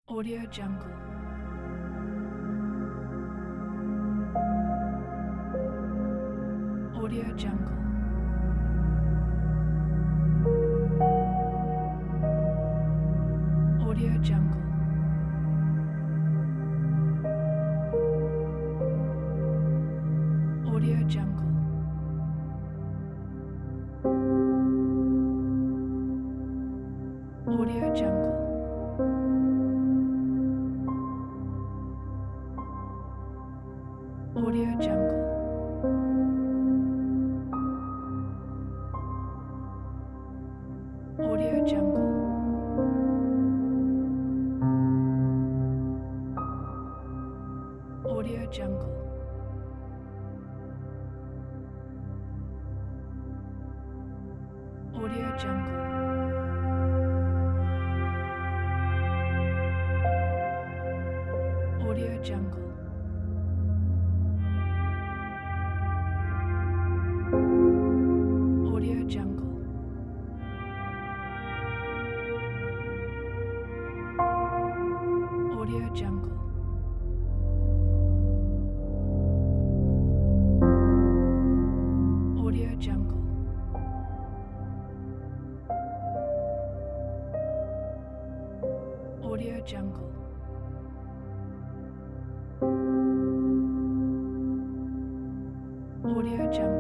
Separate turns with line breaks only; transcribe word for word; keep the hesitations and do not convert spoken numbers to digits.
Audio Jungle. Audio Jungle. Audio Jungle. Audio Jungle. Audio Jungle. Audio Jungle. Audio Jungle. Audio Jungle. Audio Jungle. Audio Jungle. Audio Jungle. Audio Jungle. Audio Jungle. Audio Jungle. Audio Jungle.